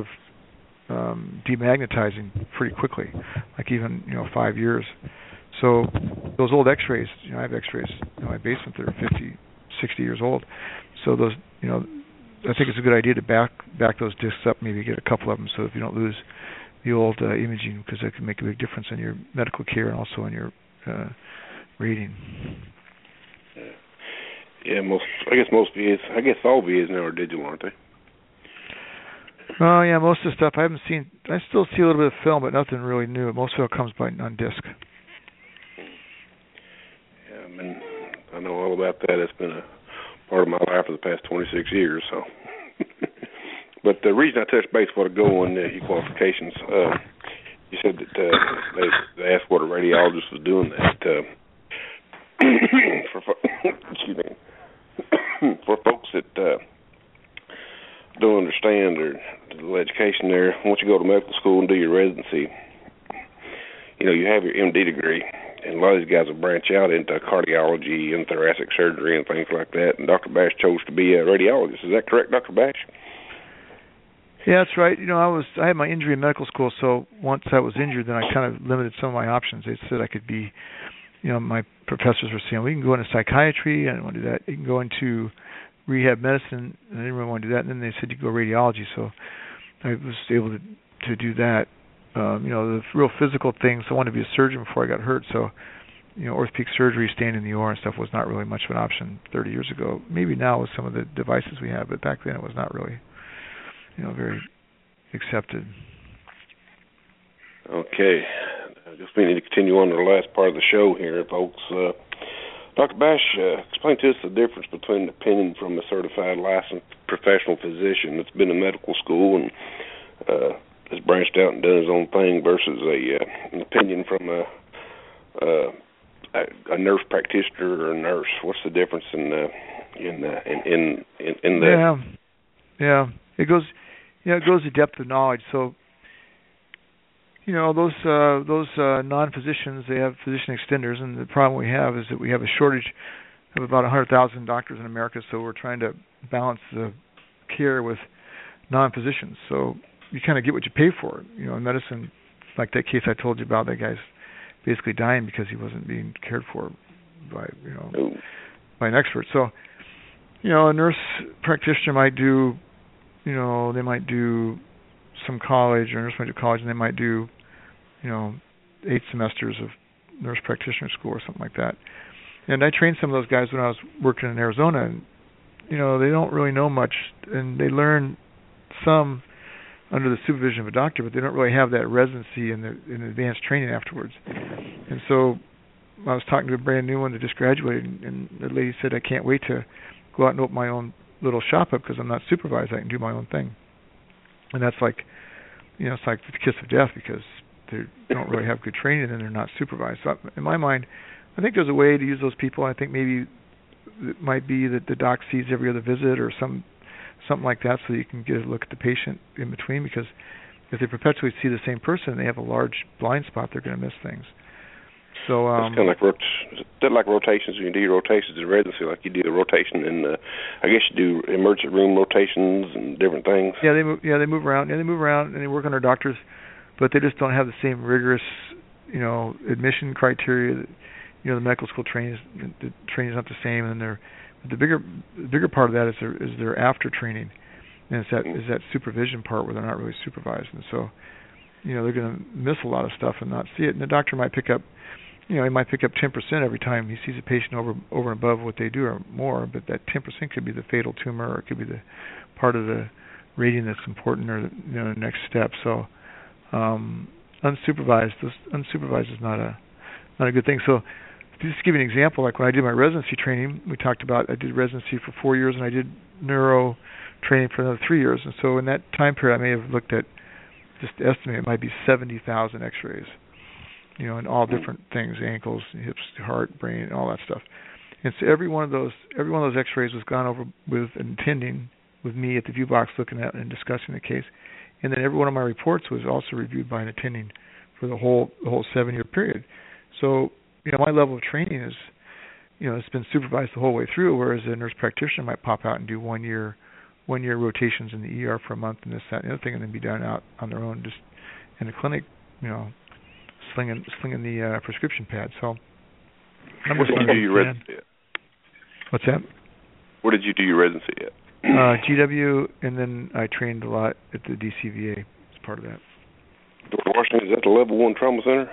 demagnetizing pretty quickly, like even, you know, 5 years. So those old X-rays, you know, I have X-rays in my basement that are 50, 60 years old. So those, you know, I think it's a good idea to back those discs up, maybe get a couple of them, so if you don't lose the old imaging, because that can make a big difference in your medical care and also in your reading. Yeah, all VAs now are digital, aren't they? Oh yeah, most of the stuff I haven't seen. I still see a little bit of film, but nothing really new. Most of it comes on disc. Yeah, I mean, I know all about that. It's been a part of my life for the past 26 years. So, but the reason I touched base before I go on your qualifications, you said that they asked what a radiologist was doing that. Excuse me. For folks that don't understand or the education there, once you go to medical school and do your residency, you know, you have your MD degree, and a lot of these guys will branch out into cardiology and thoracic surgery and things like that. And Dr. Bash chose to be a radiologist. Is that correct, Dr. Bash? Yeah, that's right. You know, I had my injury in medical school, so once I was injured, then I kind of limited some of my options. They said I could be, you know, my professors were saying, well, you can go into psychiatry. I didn't want to do that. You can go into rehab medicine, and I didn't really want to do that. And then they said you go radiology, so I was able to do that. You know, the real physical things, I wanted to be a surgeon before I got hurt, so, you know, orthopedic surgery, staying in the OR and stuff was not really much of an option 30 years ago. Maybe now with some of the devices we have, but back then it was not really. very accepted. Okay. I guess we need to continue on to the last part of the show here, folks. Dr. Bash, explain to us the difference between an opinion from a certified licensed professional physician that's been in medical school and has branched out and done his own thing versus an opinion from a nurse practitioner or a nurse. What's the difference in that? Yeah. It goes to depth of knowledge. So, those non-physicians, they have physician extenders, and the problem we have is that we have a shortage of about 100,000 doctors in America. So we're trying to balance the care with non-physicians. So you kind of get what you pay for. In medicine, like that case I told you about, that guy's basically dying because he wasn't being cared for by by an expert. So a nurse practitioner might do they might do some college, or a nurse might do college, and they might do 8 semesters of nurse practitioner school or something like that. And I trained some of those guys when I was working in Arizona, and they don't really know much, and they learn some under the supervision of a doctor, but they don't really have that residency and advanced training afterwards. And so I was talking to a brand new one that just graduated, and the lady said, I can't wait to go out and open my own little shop up because I'm not supervised. I can do my own thing. And that's like, it's like the kiss of death because they don't really have good training and they're not supervised. So in my mind, I think there's a way to use those people. I think maybe it might be that the doc sees every other visit or something like that, so you can get a look at the patient in between, because if they perpetually see the same person and they have a large blind spot, they're going to miss things. So it's kind of like rotations. You do your rotations in residency, like you do a rotation in. I guess you do emergency room rotations and different things. Yeah, they move around. Yeah, they move around and they work on their doctors, but they just don't have the same rigorous, admission criteria. That, the medical school training is not the same, and the bigger part of that is their after training, and it's that supervision part where they're not really supervised, and so they're going to miss a lot of stuff and not see it. And the doctor might pick up. He might pick up 10% every time he sees a patient over and above what they do or more, but that 10% could be the fatal tumor, or it could be the part of the rating that's important, or the next step. So unsupervised is not a good thing. So to just give you an example, like when I did my residency training, we talked about I did residency for 4 years and I did neuro training for another 3 years, and so in that time period I may have looked at, just to estimate, it might be 70,000 X-rays. And all different things, ankles, hips, heart, brain, all that stuff. And so every one of those X-rays was gone over with an attending with me at the view box, looking at and discussing the case. And then every one of my reports was also reviewed by an attending for the whole 7-year period. So my level of training is, it's been supervised the whole way through. Whereas a nurse practitioner might pop out and do 1 year rotations in the ER for a month and this, that, and the other thing, and then be done out on their own, just in the clinic, slinging the prescription pad. So, where did you do your residency at? What's that? Where did you do your residency at? GW, and then I trained a lot at the DCVA as part of that. Dr. Washington, is that the Level 1 Trauma Center?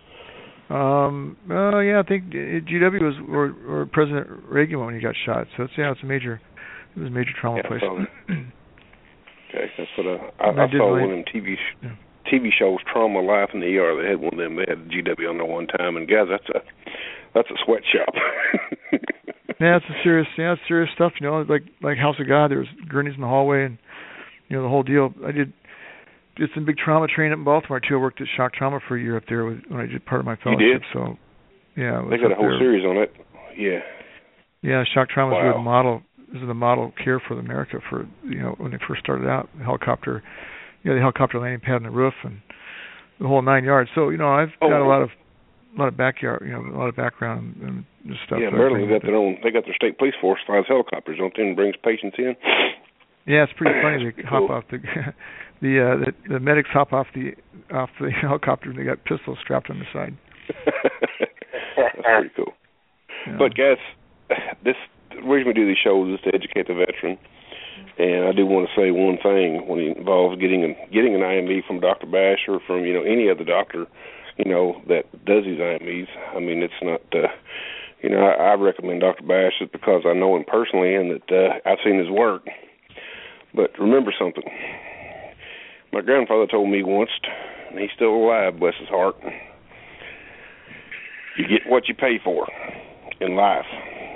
Yeah, I think GW was or President Reagan when he got shot. So it was a major trauma place. Okay, that's what I saw one of them TV shows, Trauma Life in the ER. They had one of them. They had GW on there one time, and guys, that's a sweatshop. Yeah, it's serious stuff. Like House of God, there was gurneys in the hallway, and the whole deal. I did some big trauma training up in Baltimore too. I worked at Shock Trauma for a year up there when I did part of my fellowship. You did? So yeah, they got a whole series on it. Yeah. Yeah, Shock Trauma is the model. This is the model care for America for when they first started out. The helicopter landing pad on the roof and the whole 9 yards. So I've got a lot of backyard, a lot of background and stuff. Yeah, Maryland they got their state police force flies helicopters, don't they, and brings patients in. Yeah, it's pretty funny. They hop off the medics hop off the helicopter and they got pistols strapped on the side. That's pretty cool. Yeah. But guys, the reason we do these shows is to educate the veteran. And I do want to say one thing when it involves getting an IME from Dr. Bash or from any other doctor, that does these IMEs. I mean, it's not. I recommend Dr. Bash just because I know him personally and that I've seen his work. But remember something: my grandfather told me once, and he's still alive, bless his heart, you get what you pay for in life.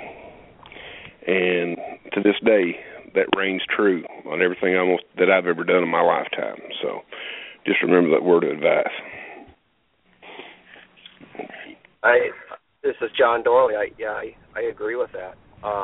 And to this day, that reigns true on everything that I've ever done in my lifetime. So just remember that word of advice. This is John Dorley. I agree with that.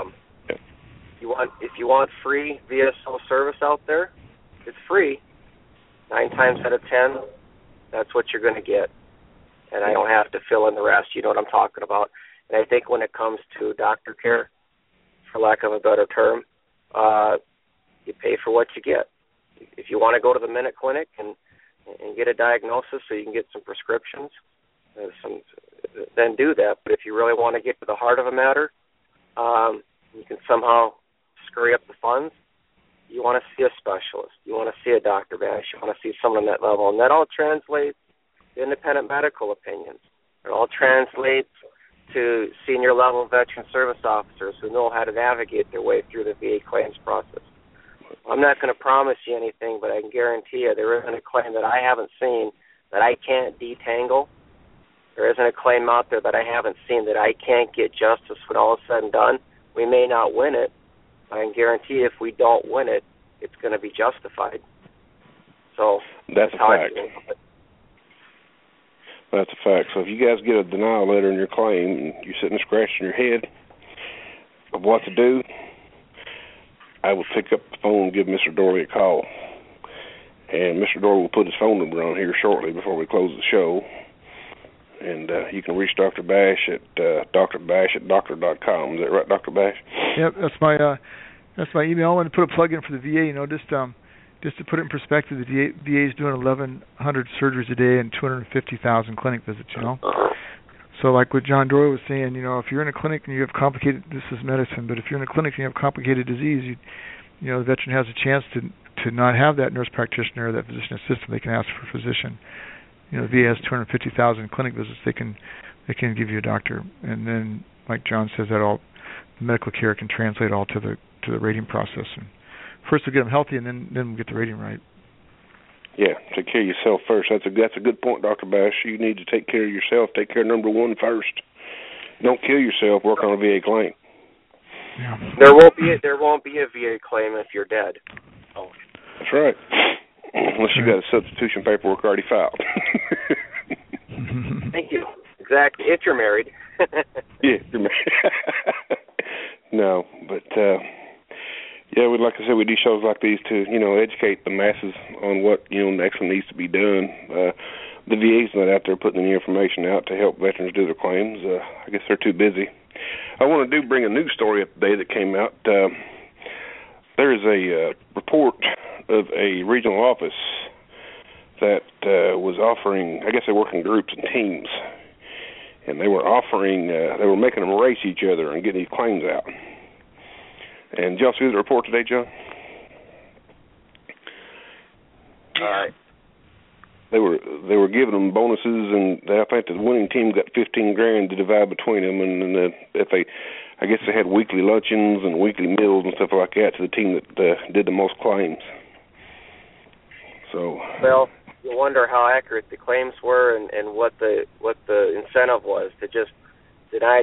If you want free VSO service out there, it's free. 9 times out of 10, that's what you're going to get. And I don't have to fill in the rest. You know what I'm talking about. And I think when it comes to doctor care, for lack of a better term, you pay for what you get. If you want to go to the Minute Clinic and get a diagnosis so you can get some prescriptions, then do that. But if you really want to get to the heart of a matter, you can somehow scurry up the funds. You want to see a specialist. You want to see a Dr. Bash. You want to see someone on that level. And that all translates to independent medical opinions. It all translates to senior-level veteran service officers who know how to navigate their way through the VA claims process. I'm not going to promise you anything, but I can guarantee you there isn't a claim that I haven't seen that I can't detangle. There isn't a claim out there that I haven't seen that I can't get justice when all is said and done. We may not win it, but I can guarantee if we don't win it, it's going to be justified. So that's a fact. That's a fact. So if you guys get a denial letter in your claim and you're sitting scratching your head of what to do, I will pick up the phone and give Mr. Dorley a call. And Mr. Dorley will put his phone number on here shortly before we close the show. And you can reach Dr. Bash at drbash@doctor.com. Is that right, Dr. Bash? Yep, that's my email. I want to put a plug in for the VA. Just to put it in perspective, the VA is doing 1,100 surgeries a day and 250,000 clinic visits. So like what John Doyle was saying, if you're in a clinic and you have complicated, this is medicine, but if you're in a clinic and you have complicated disease, the veteran has a chance to not have that nurse practitioner or that physician assistant. They can ask for a physician. The VA has 250,000 clinic visits. They can give you a doctor, and then, like John says, that all the medical care can translate all to the rating process. And first, we'll get them healthy, and then we'll get the rating right. Yeah, take care of yourself first. That's a good point, Dr. Bash. You need to take care of yourself. Take care of number one first. Don't kill yourself. Work on a VA claim. Yeah. There won't be a VA claim if you're dead. Oh. That's right. Unless you got a substitution paperwork already filed. Thank you. Exactly. If you're married. Yeah, if you're married. No, but like I said, we do shows like these to educate the masses on what next needs to be done. The VA's not out there putting any information out to help veterans do their claims. I guess they're too busy. I want to bring a news story up today that came out. There is a report of a regional office that was offering, I guess they work in groups and teams, and they were making them race each other and getting these claims out. And did y'all see the report today, John? They were giving them bonuses, and I think the winning team got $15,000 to divide between them, and I guess they had weekly luncheons and weekly meals and stuff like that to the team that did the most claims. So. Well, you wonder how accurate the claims were and what the incentive was to just deny.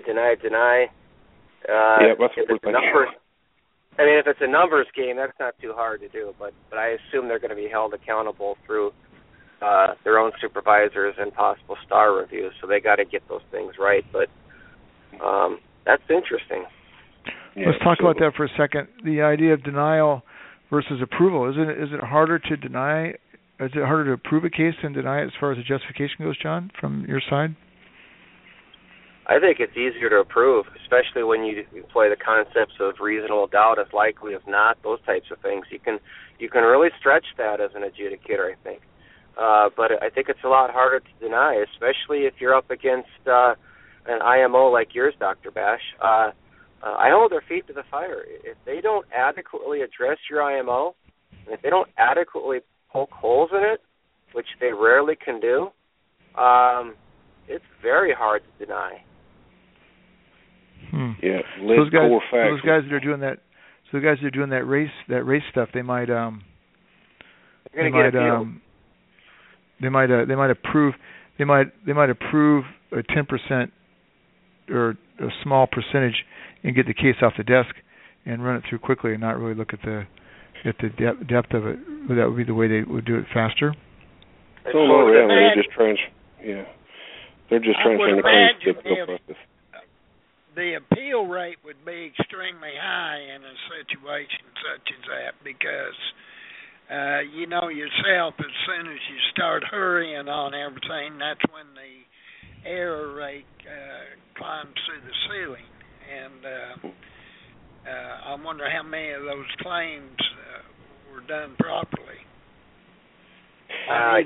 Yeah, that's what we're numbers. I mean, if it's a numbers game, that's not too hard to do. But I assume they're going to be held accountable through their own supervisors and possible star reviews. So they got to get those things right. But that's interesting. Yeah, let's talk about that for a second. The idea of denial versus approval. Is it harder to deny? Is it harder to approve a case than deny it as far as the justification goes, John, from your side? I think it's easier to approve, especially when you employ the concepts of reasonable doubt, as likely as not, those types of things. You can really stretch that as an adjudicator, I think. But I think it's a lot harder to deny, especially if you're up against an IMO like yours, Dr. Bash. I hold their feet to the fire. If they don't adequately address your IMO, and if they don't adequately poke holes in it, which they rarely can do, it's very hard to deny. Yeah, those guys that are doing that. So the guys that are doing that race stuff, they might they might approve a 10% or a small percentage and get the case off the desk and run it through quickly and not really look at the depth of it. That would be the way they would do it faster. So no, really, they're just transferring the claims to the process. The appeal rate would be extremely high in a situation such as that because you know yourself, as soon as you start hurrying on everything, that's when the error rate climbs through the ceiling. And I wonder how many of those claims were done properly. I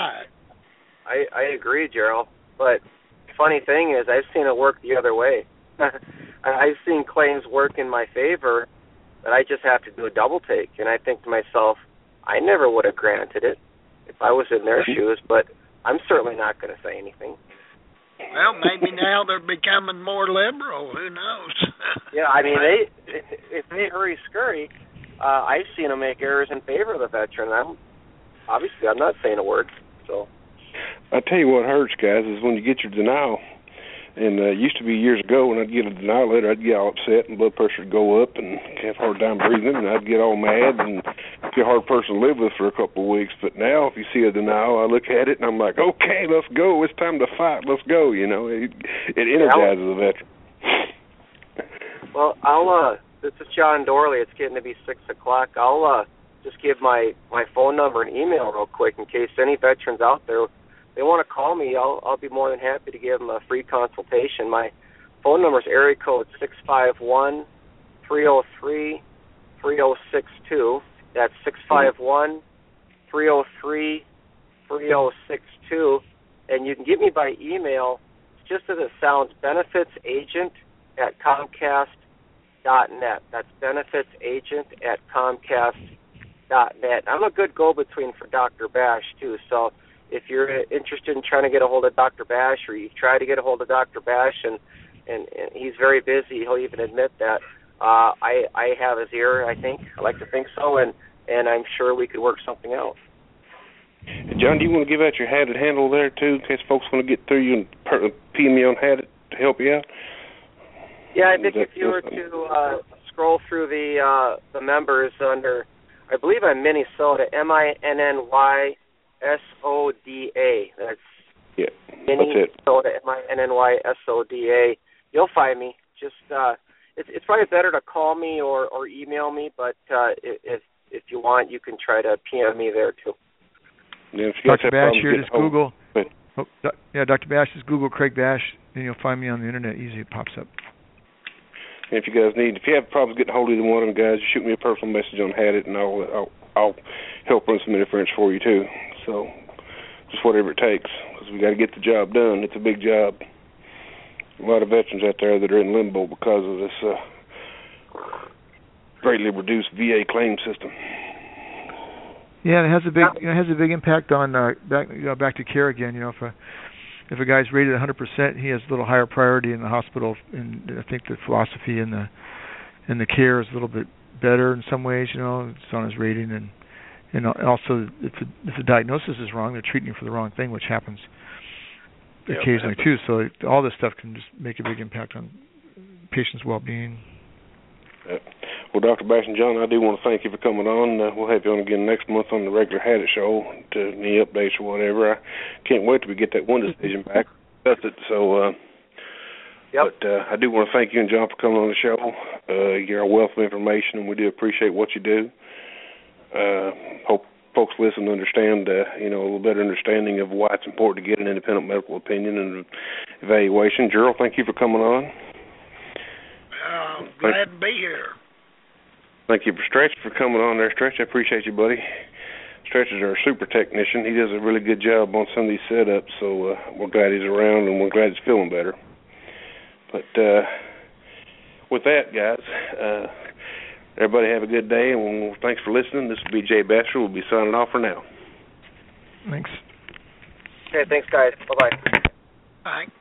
agree, Gerald. But the funny thing is, I've seen it work the other way. I've seen claims work in my favor, but I just have to do a double take. And I think to myself, I never would have granted it if I was in their shoes, but I'm certainly not going to say anything. Well, maybe now they're becoming more liberal. Who knows? Yeah, I mean, if they hurry scurry, I've seen them make errors in favor of the veteran. I'm not saying a word. So I tell you what hurts, guys, is when you get your denial. And it used to be years ago when I'd get a denial letter, I'd get all upset and blood pressure would go up and have a hard time breathing, and I'd get all mad and be a hard person to live with for a couple of weeks. But now if you see a denial, I look at it and I'm like, okay, let's go. It's time to fight. Let's go. You know, it energizes the veteran. Well, this is John Dorley. It's getting to be 6 o'clock. I'll just give my phone number and email real quick in case any veterans out there, they want to call me. I'll be more than happy to give them a free consultation. My phone number is area code 651-303-3062. That's 651-303-3062. And you can get me by email, just as it sounds, benefitsagent@comcast.net. That's benefitsagent@comcast.net. I'm a good go-between for Dr. Bash, too, so if you're interested in trying to get a hold of Dr. Bash, or you've tried to get a hold of Dr. Bash and he's very busy, he'll even admit that, I have his ear, I think. I like to think so, and I'm sure we could work something out. John, do you want to give out your Had It handle there, too, in case folks want to get through you and PM me on Had It to help you out? Yeah, I think if you were to scroll through the members under, I believe I'm Minnesota, MINNYSODA. That's Minnesota, MINNYSODA. You'll find me. Just it's probably better to call me or email me, but if you want, you can try to PM me there too. Yeah, Dr. Bash here, just Google. Dr. Bash, just Google Craig Bash, and you'll find me on the internet. Easy, it pops up. And if you have problems getting a hold of either one of them guys, shoot me a personal message on Had It, and I'll help run some interference for you too. So just whatever it takes, because we got to get the job done. It's a big job. A lot of veterans out there that are in limbo because of this greatly reduced VA claim system. Yeah, and it has a big impact on back to care again. You know, if a guy's rated 100%, he has a little higher priority in the hospital, and I think the philosophy in the care is a little bit better in some ways. You know, it's on his rating, and also if the diagnosis is wrong, they're treating you for the wrong thing, which happens occasionally too. So all this stuff can just make a big impact on patients' well-being. Well, Dr. Bash and John, I do want to thank you for coming on. We'll have you on again next month on the regular Had It show to any updates or whatever. I can't wait till we get that one decision back. That's it. So, but I do want to thank you and John for coming on the show. You're a wealth of information, and we do appreciate what you do. Hope folks listen to understand, a little better understanding of why it's important to get an independent medical opinion and evaluation. Gerald, thank you for coming on. Glad to be here. Thank you for Stretch for coming on there, Stretch. I appreciate you, buddy. Stretch is our super technician. He does a really good job on some of these setups, so we're glad he's around, and we're glad he's feeling better. But with that, guys, everybody have a good day, and thanks for listening. This is B.J. Batcher. We'll be signing off for now. Thanks. Okay, thanks, guys. Bye-bye. Bye.